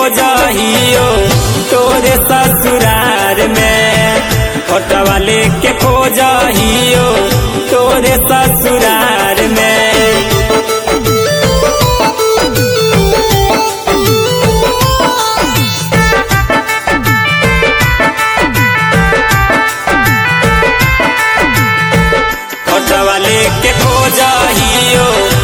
खोजहियो तोरे ससुरार में, फोटवा लेके खोजहियो तोरे ससुरार में। फोटवा लेके खोजहियो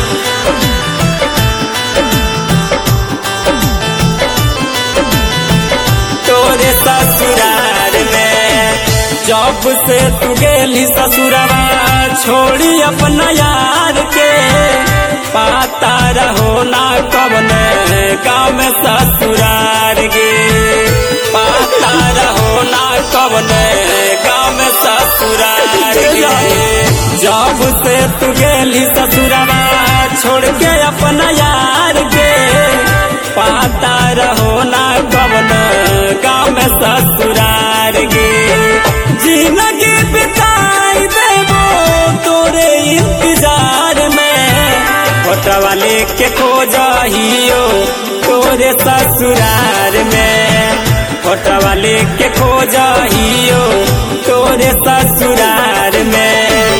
तोरे ससुरार में। जब से तू गेली ससुरवा छोड़ी अपना यार के, पाता रहो ना कवन गाँव में ससुरार गे, पाता रहो ना कवन गाँव में ससुरार गे। जब से तू गेली ससुरवा छोड़ के अपना यार के, पाता रहो ना कवन गाँव में ससुरार गे। जिंदगी बिताई देबो तोरे इंतजार में, फोटवा लेके खोजहियो तोरे ससुरार में, फोटवा लेके खोजहियो तोरे ससुरार में।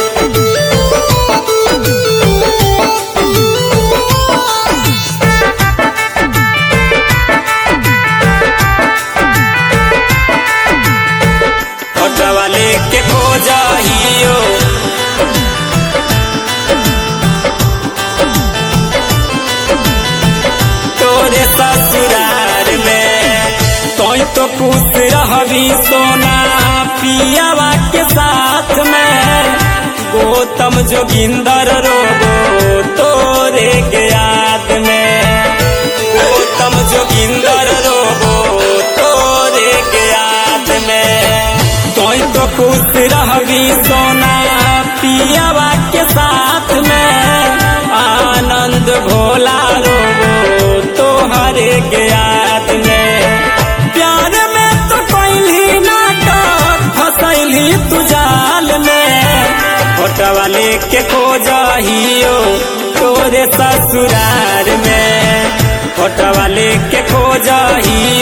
फोटवा लेके खोजहियो तोरे ससुरार में। तोय तो खुश रहबी सोना पियावा के साथ में, गौतम जोगिंदर रोबो तोरे के याद में, गौतम जोगिंदर रोबो तोरे के याद में। तोय तो खुश रहबी सोना पियावा के साथ में, आनंद भोला रोबो तोहरे के याद में। प्यार में तो कोइली नाटक फसैली तू जाल में, फोटवा लेके खोजहियो तोरे ससुरार में, फोटवा लेके खोजहियो